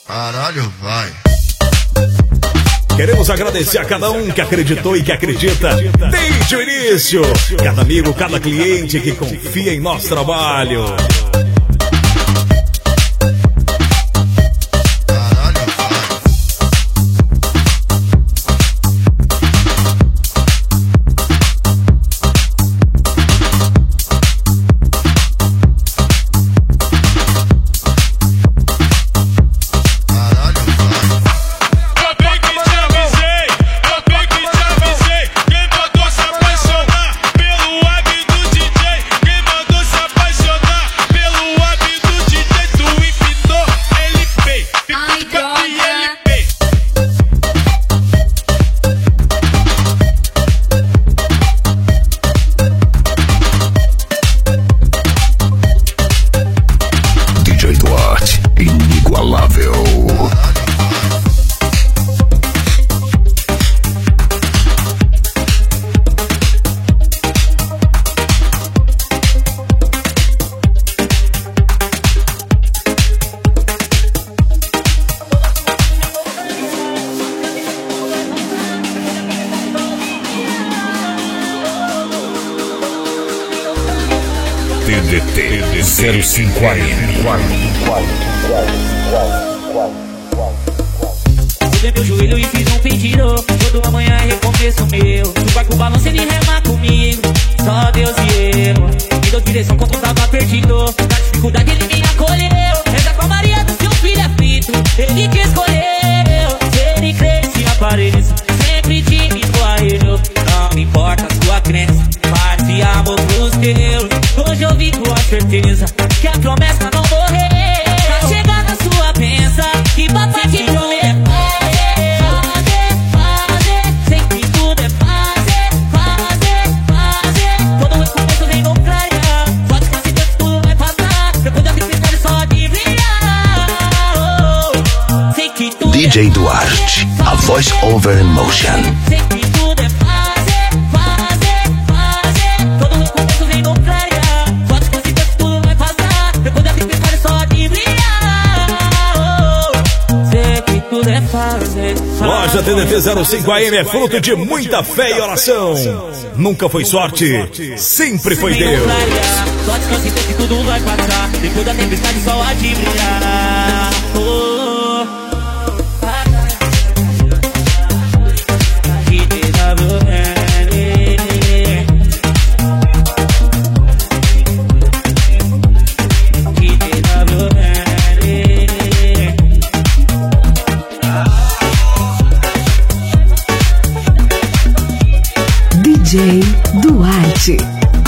Caralho, vai. Queremos agradecer a cada um que acreditou e que acredita desde o início. Cada amigo, cada cliente que confia em nosso trabalho. TDT 05AM. Fudei meu joelho e fiz um pedido. Toda manhã é recomeço meu. Tu vai com o balanço, ele rema comigo. Só Deus e eu. Me deu direção quando eu tava perdido. Na dificuldade ele me acolheu. Reza com a Maria do seu filho aflito. Ele te escolheu. Se ele cresce e apareça, sempre te invito a ele. Não importa a sua crença, paz e amor pros teus. Hoje eu vi com a certeza que a promessa não morreu. Pra chegar na sua pensa que papai te promete. DJ Duarte, a voice over emotion. Sei que tudo é fazer. Todo recomeço vem no clarear. Pode conseguir que tudo vai passar. Depois da tempestade é só de brilhar. Sei que tudo é fazer. Loja TDT 05AM é fruto de muita fé e oração. Nunca foi sorte, sempre foi Deus. Pode conseguir que tudo vai passar. Depois da tempestade só há de brilhar. DJ Duarte.